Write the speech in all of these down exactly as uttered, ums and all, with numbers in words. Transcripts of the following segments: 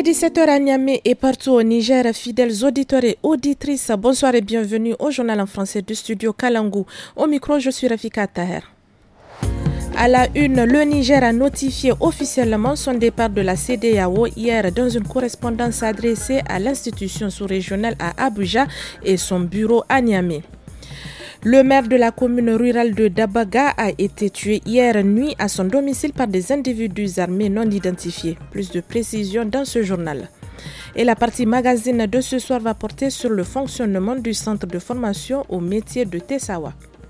dix-sept heures à Niamey et partout au Niger, fidèles auditeurs et auditrices, bonsoir et bienvenue au journal en français du studio Kalangu. Au micro, je suis Rafika Taher. À la une, le Niger a notifié officiellement son départ de la C D A O hier dans une correspondance adressée à l'institution sous-régionale à Abuja et son bureau à Niamey. Le maire de la commune rurale de Dabaga a été tué hier nuit à son domicile par des individus armés non identifiés. Plus de précisions dans ce journal. Et la partie magazine de ce soir va porter sur le fonctionnement du centre de formation au métier de Tessawa.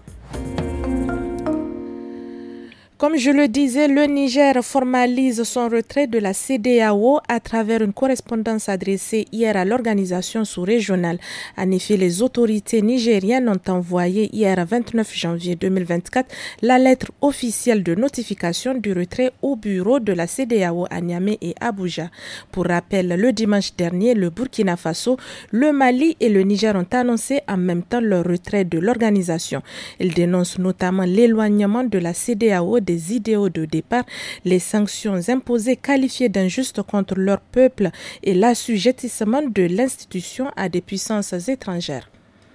Comme je le disais, le Niger formalise son retrait de la C D A O à travers une correspondance adressée hier à l'organisation sous-régionale. En effet, les autorités nigériennes ont envoyé hier vingt-neuf janvier deux mille vingt-quatre la lettre officielle de notification du retrait au bureau de la C D A O à Niamey et Abuja. Pour rappel, le dimanche dernier, le Burkina Faso, le Mali et le Niger ont annoncé en même temps leur retrait de l'organisation. Ils dénoncent notamment l'éloignement de la C D A O des idéaux de départ, les sanctions imposées qualifiées d'injustes contre leur peuple et l'assujettissement de l'institution à des puissances étrangères.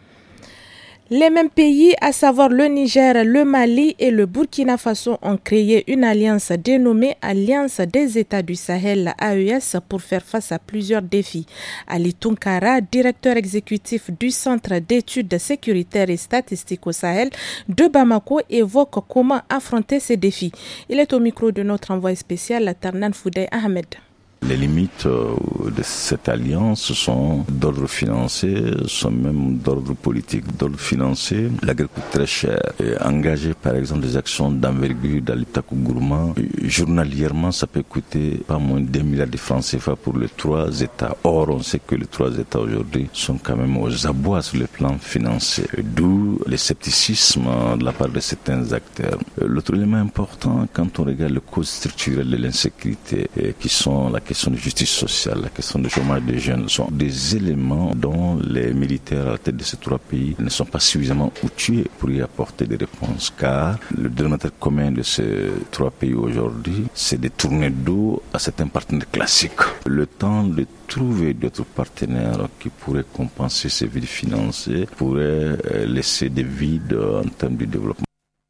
Les mêmes pays, à savoir le Niger, le Mali et le Burkina Faso, ont créé une alliance dénommée Alliance des États du Sahel, A E S, pour faire face à plusieurs défis. Ali Tunkara, directeur exécutif du Centre d'études sécuritaires et statistiques au Sahel de Bamako, évoque comment affronter ces défis. Il est au micro de notre envoyé spécial, Tarnan Foudey Ahmed. Les limites de cette alliance sont d'ordre financier, sont même d'ordre politique. D'ordre financier, la guerre coûte très cher. Et engager par exemple des actions d'envergure dans l'Itakou Gourma, journalièrement ça peut coûter pas moins d'un milliard de francs C F A pour les trois États. Or on sait que les trois États aujourd'hui sont quand même aux abois sur le plan financier. D'où le scepticisme de la part de certains acteurs. L'autre élément important quand on regarde les causes structurelles de l'insécurité qui sont la question de justice sociale, la question du chômage des jeunes sont des éléments dont les militaires à la tête de ces trois pays ne sont pas suffisamment outillés pour y apporter des réponses, car le dénominateur commun de ces trois pays aujourd'hui, c'est de tourner dos à certains partenaires classiques. Le temps de trouver d'autres partenaires qui pourraient compenser ces vides financiers pourrait laisser des vides en termes de développement.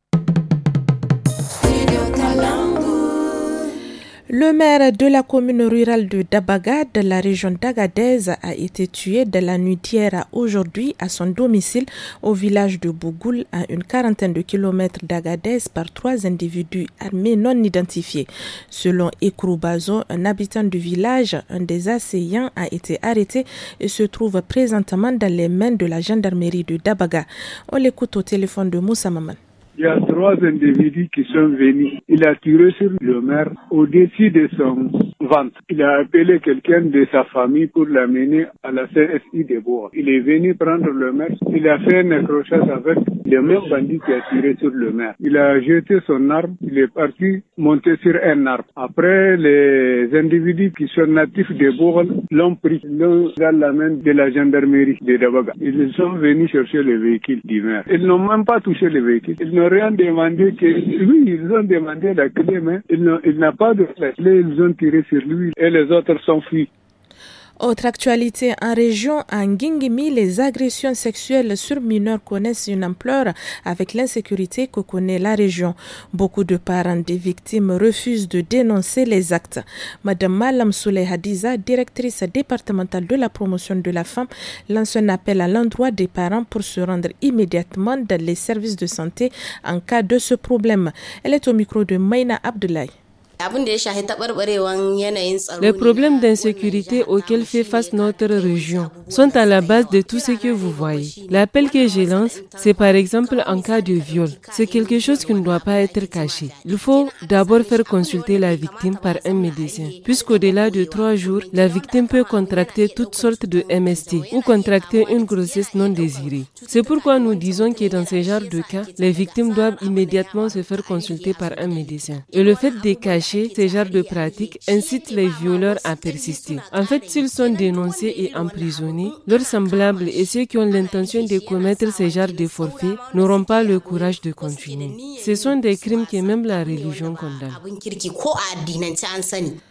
Le maire de la commune rurale de Dabaga, de la région d'Agadez, a été tué de la nuit d'hier à aujourd'hui à son domicile au village de Bougoul, à une quarantaine de kilomètres d'Agadez, par trois individus armés non identifiés. Selon Ekrou Bazo, un habitant du village, un des assaillants a été arrêté et se trouve présentement dans les mains de la gendarmerie de Dabaga. On l'écoute au téléphone de Moussa Maman. Il y a trois individus qui sont venus. Il a tiré sur le maire au-dessus de son ventre. Il a appelé quelqu'un de sa famille pour l'amener à la C S I de Bois. Il est venu prendre le maire. Il a fait un accrochage avec le même bandit qui a tiré sur le maire. Il a jeté son arme. Il est parti monter sur un arbre. Après, les individus qui sont natifs de Bois l'ont pris, l'ont dans la main de la gendarmerie de Dabaga. Ils sont venus chercher le véhicule du maire. Ils n'ont même pas touché le véhicule. Ils n'ont rien demandé que lui, ils ont demandé la clé, mais il n'a, il n'a pas de la clé, ils ont tiré sur lui et les autres sont fuis. Autre actualité, en région, en Guingimi, les agressions sexuelles sur mineurs connaissent une ampleur avec l'insécurité que connaît la région. Beaucoup de parents des victimes refusent de dénoncer les actes. Madame Malam Souley Hadiza, directrice départementale de la promotion de la femme, lance un appel à l'endroit des parents pour se rendre immédiatement dans les services de santé en cas de ce problème. Elle est au micro de Maïna Abdoulaye. Les problèmes d'insécurité auxquels fait face notre région sont à la base de tout ce que vous voyez. L'appel que je lance, c'est par exemple en cas de viol. C'est quelque chose qui ne doit pas être caché. Il faut d'abord faire consulter la victime par un médecin, puisqu'au-delà de trois jours, la victime peut contracter toutes sortes de M S T ou contracter une grossesse non désirée. C'est pourquoi nous disons que dans ce genre de cas, les victimes doivent immédiatement se faire consulter par un médecin. Et le fait de cacher ces genres de pratiques incite les violeurs à persister. En fait, s'ils sont dénoncés et emprisonnés, leurs semblables et ceux qui ont l'intention de commettre ces genres de forfaits n'auront pas le courage de continuer. Ce sont des crimes que même la religion condamne.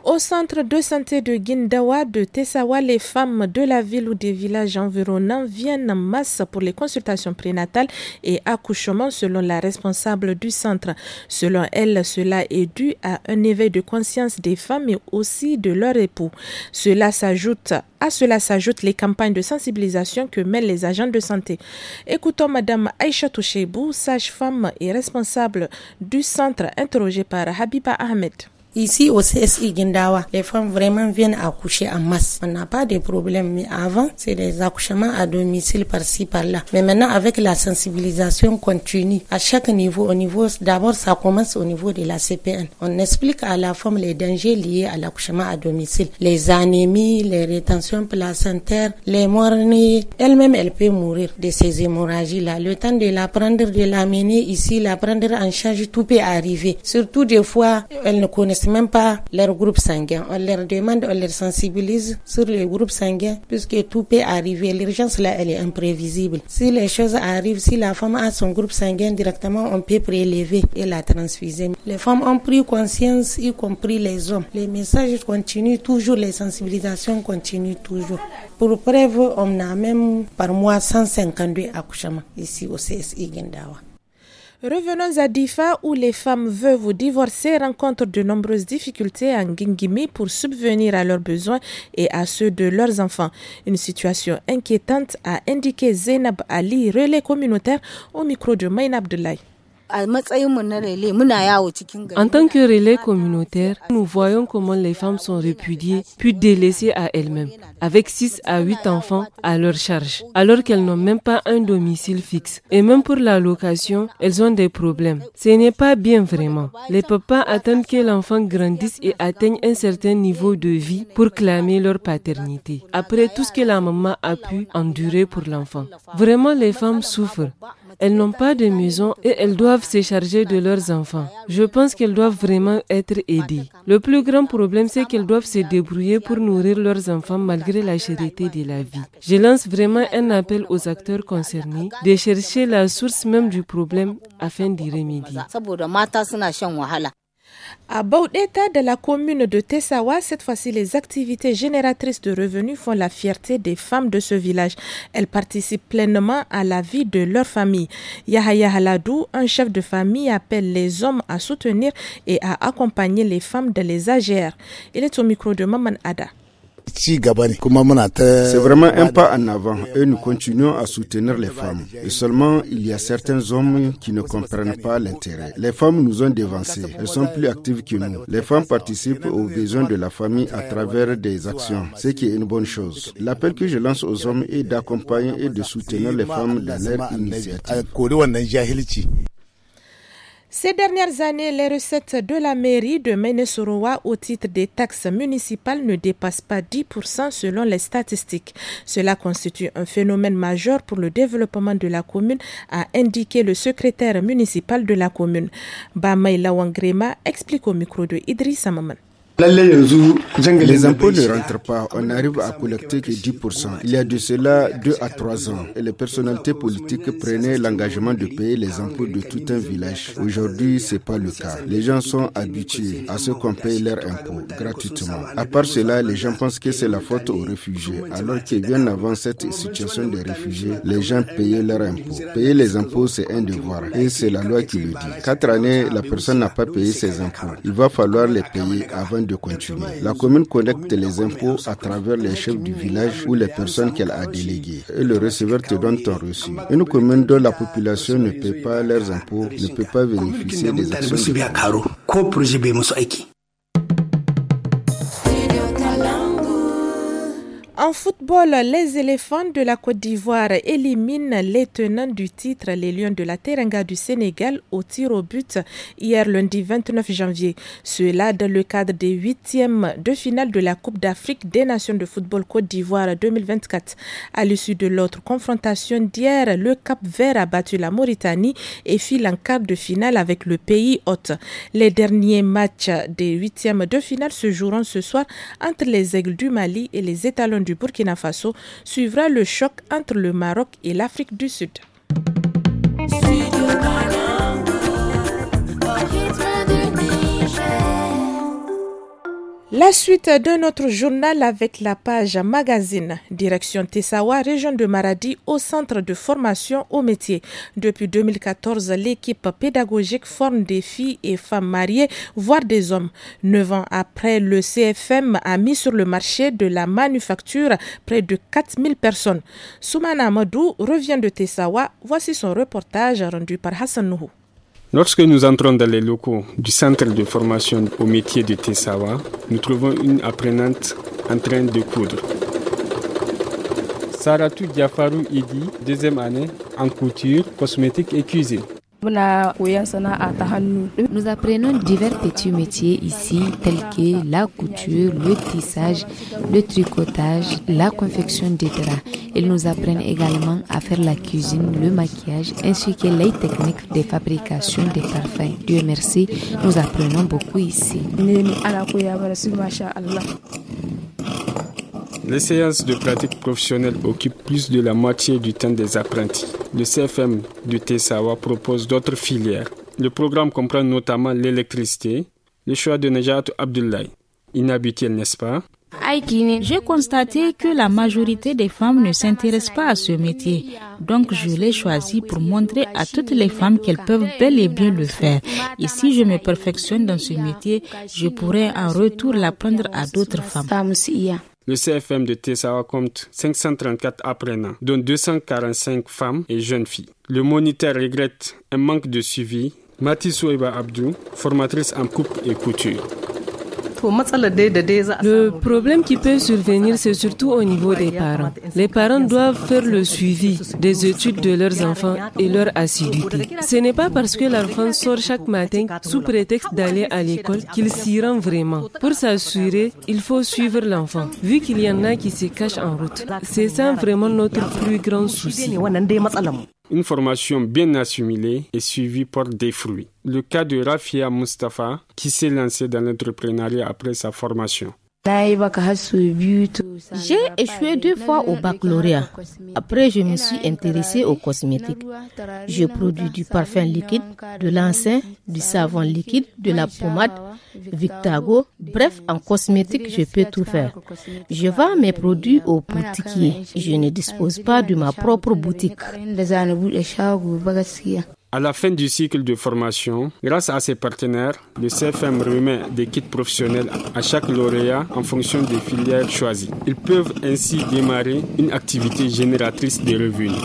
Au centre de santé de Guindawa de Tessawa, les femmes de la ville ou des villages environnants viennent en masse pour les consultations prénatales et accouchements selon la responsable du centre. Selon elle, cela est dû à un éveil de conscience des femmes et aussi de leurs époux. Cela s'ajoute, à cela s'ajoutent les campagnes de sensibilisation que mènent les agents de santé. Écoutons Madame Aïcha Toucheibou, sage-femme et responsable du centre, interrogée par Habiba Ahmed. Ici au C S I Guindawa, les femmes vraiment viennent accoucher en masse. On n'a pas de problème, mais avant, c'est des accouchements à domicile par-ci, par-là. Mais maintenant, avec la sensibilisation continue, à chaque niveau, au niveau, d'abord, ça commence au niveau de la C P N. On explique à la femme les dangers liés à l'accouchement à domicile. Les anémies, les rétentions placentaires, les morts-nés. Elle-même, elle peut mourir de ces hémorragies-là. Le temps de la prendre, de l'amener ici, la prendre en charge, tout peut arriver. Surtout des fois, elles ne connaissent même pas leur groupe sanguin. On leur demande, on leur sensibilise sur le groupe sanguin, puisque tout peut arriver. L'urgence là, elle est imprévisible. Si les choses arrivent, si la femme a son groupe sanguin directement, on peut prélever et la transfuser. Les femmes ont pris conscience, y compris les hommes. Les messages continuent toujours, les sensibilisations continuent toujours. Pour preuve, on a même par mois cent cinquante-deux accouchements ici au C S I Guindawa. Revenons à Difa où les femmes veuves ou divorcées rencontrent de nombreuses difficultés en Guingimi pour subvenir à leurs besoins et à ceux de leurs enfants. Une situation inquiétante a indiqué Zainab Ali, relais communautaire au micro de Maïna Abdoulaye. En tant que relais communautaire, nous voyons comment les femmes sont répudiées puis délaissées à elles-mêmes, avec six à huit enfants à leur charge, alors qu'elles n'ont même pas un domicile fixe. Et même pour la location, elles ont des problèmes. Ce n'est pas bien vraiment. Les papas attendent que l'enfant grandisse et atteigne un certain niveau de vie pour clamer leur paternité, après tout ce que la maman a pu endurer pour l'enfant. Vraiment, les femmes souffrent. Elles n'ont pas de maison et elles doivent se charger de leurs enfants. Je pense qu'elles doivent vraiment être aidées. Le plus grand problème, c'est qu'elles doivent se débrouiller pour nourrir leurs enfants malgré la cherté de la vie. Je lance vraiment un appel aux acteurs concernés de chercher la source même du problème afin d'y remédier. À Baudeta de la commune de Tessawa, cette fois-ci, les activités génératrices de revenus font la fierté des femmes de ce village. Elles participent pleinement à la vie de leur famille. Yahaya Haladou, un chef de famille, appelle les hommes à soutenir et à accompagner les femmes dans les A G R. Il est au micro de Maman Ada. C'est vraiment un pas en avant et nous continuons à soutenir les femmes. Et seulement, il y a certains hommes qui ne comprennent pas l'intérêt. Les femmes nous ont dévancés. Elles sont plus actives que nous. Les femmes participent aux besoins de la famille à travers des actions, ce qui est une bonne chose. L'appel que je lance aux hommes est d'accompagner et de soutenir les femmes dans leur initiative. Ces dernières années, les recettes de la mairie de Ménesoroa au titre des taxes municipales ne dépassent pas dix pour cent selon les statistiques. Cela constitue un phénomène majeur pour le développement de la commune, a indiqué le secrétaire municipal de la commune. Bamay Lawangrema explique au micro de Idrissa Maman. Les impôts ne rentrent pas, on n'arrive à collecter que dix pour cent. Il y a de cela deux à trois ans, et les personnalités politiques prenaient l'engagement de payer les impôts de tout un village. Aujourd'hui, c'est pas le cas. Les gens sont habitués à ce qu'on paye leurs impôts gratuitement. À part cela, les gens pensent que c'est la faute aux réfugiés, alors que bien avant cette situation des réfugiés, les gens payaient leurs impôts. Payer les impôts, c'est un devoir, et c'est la loi qui le dit. Quatre années, la personne n'a pas payé ses impôts. Il va falloir les payer avant de continuer. La commune collecte les impôts à travers les chefs du village ou les personnes qu'elle a déléguées. Et le receveur te donne ton reçu. Une commune dont la population ne paie pas leurs impôts ne peut pas bénéficier des actions de En football, les éléphants de la Côte d'Ivoire éliminent les tenants du titre, les Lions de la Teranga du Sénégal, au tir au but hier lundi vingt-neuf janvier. Cela dans le cadre des huitièmes de finale de la Coupe d'Afrique des Nations de football Côte d'Ivoire deux mille vingt-quatre. À l'issue de l'autre confrontation d'hier, le Cap-Vert a battu la Mauritanie et file en quart de finale avec le pays hôte. Les derniers matchs des huitièmes de finale se joueront ce soir entre les Aigles du Mali et les Étalons du Burkina Faso. Suivra le choc entre le Maroc et l'Afrique du Sud. La La suite de notre journal avec la page magazine. Direction Tessawa, région de Maradi, au centre de formation au métier. Depuis deux mille quatorze, l'équipe pédagogique forme des filles et femmes mariées, voire des hommes. Neuf ans après, le C F M a mis sur le marché de la manufacture près de quatre mille personnes. Soumana Amadou revient de Tessawa. Voici son reportage rendu par Hassan Nouhou. Lorsque nous entrons dans les locaux du centre de formation au métier de Tessawa, nous trouvons une apprenante en train de coudre. Saratou Diafarou Idi, deuxième année en couture, cosmétique et cuisine. Nous apprenons divers petits métiers ici, tels que la couture, le tissage, le tricotage, la confection des draps. Ils nous apprennent également à faire la cuisine, le maquillage, ainsi que les techniques de fabrication des parfums. Dieu merci, nous apprenons beaucoup ici. Les séances de pratique professionnelle occupent plus de la moitié du temps des apprentis. Le C F M de Tessawa propose d'autres filières. Le programme comprend notamment l'électricité, le choix de Najat Abdoulaye. Inhabituel, n'est-ce pas? J'ai constaté que la majorité des femmes ne s'intéressent pas à ce métier. Donc je l'ai choisi pour montrer à toutes les femmes qu'elles peuvent bel et bien le faire. Et si je me perfectionne dans ce métier, je pourrai en retour l'apprendre à d'autres femmes. Le C F M de Tessawa compte cinq cent trente-quatre apprenants, dont deux cent quarante-cinq femmes et jeunes filles. Le moniteur regrette un manque de suivi. Mati Soueba Abdou, formatrice en coupe et couture. Le problème qui peut survenir, c'est surtout au niveau des parents. Les parents doivent faire le suivi des études de leurs enfants et leur assiduité. Ce n'est pas parce que l'enfant sort chaque matin sous prétexte d'aller à l'école qu'il s'y rend vraiment. Pour s'assurer, il faut suivre l'enfant, vu qu'il y en a qui se cachent en route. C'est ça vraiment notre plus grand souci. Une formation bien assimilée et suivie porte des fruits. Le cas de Rafia Mustafa, qui s'est lancé dans l'entrepreneuriat après sa formation. J'ai échoué deux fois au baccalauréat. Après, je me suis intéressée aux cosmétiques. Je produis du parfum liquide, de l'encens, du savon liquide, de la pommade, Victago. Bref, en cosmétique, je peux tout faire. Je vends mes produits aux boutiquiers. Je ne dispose pas de ma propre boutique. À la fin du cycle de formation, grâce à ses partenaires, le C F M remet des kits professionnels à chaque lauréat en fonction des filières choisies. Ils peuvent ainsi démarrer une activité génératrice de revenus.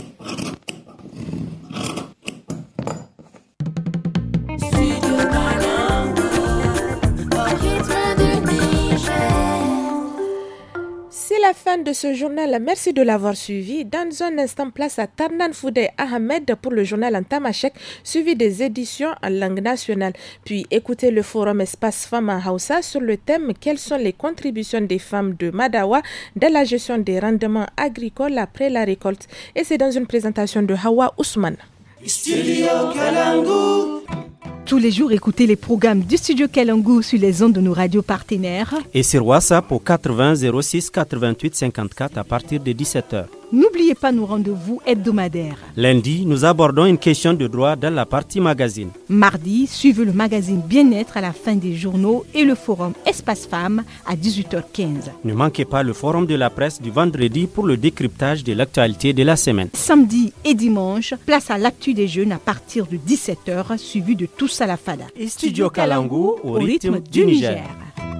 C'est la fin de ce journal. Merci de l'avoir suivi. Dans un instant, place à Tarnan Foudé Ahmed pour le journal en tamashek, suivi des éditions en langue nationale. Puis écoutez le forum Espace Femmes en Hausa sur le thème « Quelles sont les contributions des femmes de Madawa dans la gestion des rendements agricoles après la récolte ?» Et c'est dans une présentation de Hawa Ousmane. Studio Kalangu. Tous les jours, écoutez les programmes du Studio Kalangu sur les ondes de nos radios partenaires. Et sur WhatsApp au quatre-vingts zéro six quatre-vingt-huit cinquante-quatre à partir de dix-sept heures. N'oubliez pas nos rendez-vous hebdomadaires. Lundi, nous abordons une question de droit dans la partie magazine. Mardi, suivez le magazine Bien-être à la fin des journaux et le forum Espace Femmes à dix-huit heures quinze. Ne manquez pas le forum de la presse du vendredi pour le décryptage de l'actualité de la semaine. Samedi et dimanche, place à l'actu des jeunes à partir de dix-sept heures, suivi de Tous à la Fada. Et Studio Kalangu au, au rythme, rythme du Niger. Niger.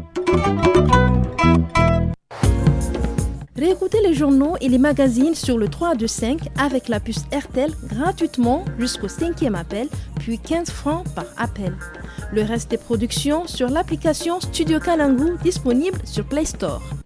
Réécoutez les journaux et les magazines sur le trois deux cinq avec la puce R T L gratuitement jusqu'au cinquième appel, puis quinze francs par appel. Le reste des productions sur l'application Studio Kalangu disponible sur Play Store.